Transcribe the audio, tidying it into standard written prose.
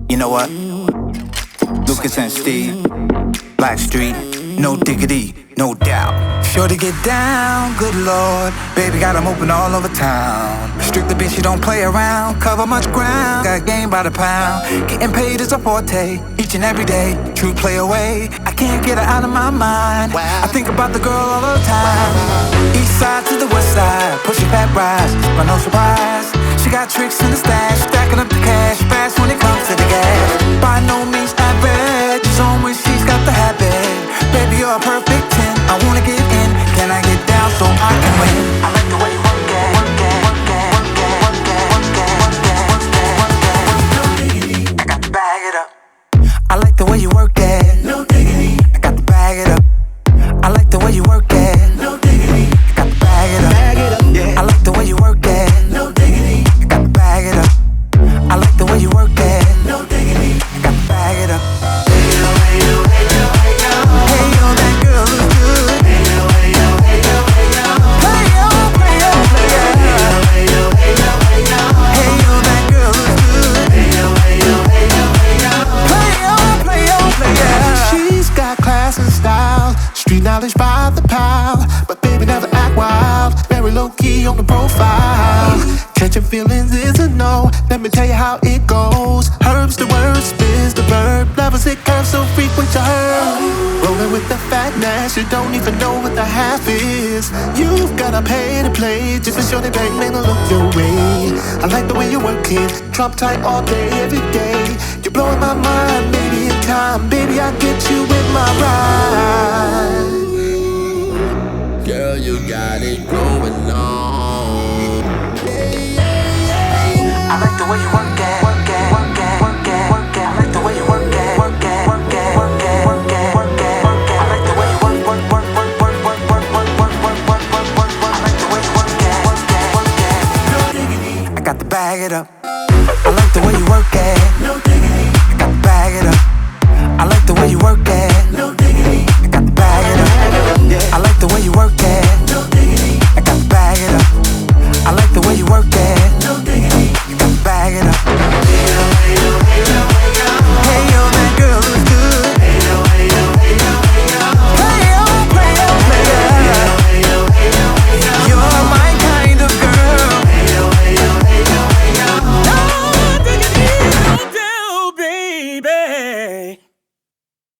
You know what? Lucas and Steve, Blackstreet, no diggity, no doubt. Sure to get down, good lord. Baby got 'em open all over town. Strictly bitch, you don't play around. Cover much ground, got game by the pound. Getting paid is a forte, each and every day. True play away, I can't get her out of my mind. I think about the girl all the time. East side to the west side, pushing fat rise, but no surprise. She got tricks in the stash, stacking up the cash, fast when it comes to the gas. By no means average, it's on when she's got the habit. Baby, you're a perfect 10, I wanna get in. Can I get down so I can win? I like the way you work it, work it, work it, work it, work it, work it, work it, work it, work it. I got to bag it up. I like the way you work it, no diggity. I got to bag it up. I like the way you work it, no diggity. I got to bag it up. Bag it up, yeah. I like the way you work it, no diggity. I got to bag it up. I like the way you work it, no diggity. I got to bag it up. Hey yo, that girl is good. Hey yo, hey yo, hey yo, hey yo. Play yo, play yo, play yo. Hey yo, hey yo, hey yo, hey yo. Hey yo, that girl is good. Hey yo, hey yo, hey yo, hey yo. Play yo, play yo, play yo. She's got class and style, street knowledge by the pile, but baby never act wild. Very low key on the profile. Catching feelings is a no. Let me tell you how it goes. Herbs the word, spins the verb. Levels it curves so frequent to her. Rolling with the fatness, you don't even know what the half is. You've gotta pay to play just to show they bang, man, to look your way. I like the way you work it, drop tight all day, every day. You're blowing my mind, maybe in time, baby I get you in my ride. Girl, you got it going on. I like the way you work it, work it, work it, work it, work it. I like the way you work it, work it, work it, work it, work it, work it, work it. I like the way you work, work, work, work, work, work, work, work, work, work, work, work, work, work. I like the way you work it, work it, work it. No diggity, I got to bag it up. I like the way you work it, no diggity. I got to bag it up. I like the way you work it, no diggity. I got to bag it up. I like the way you work it.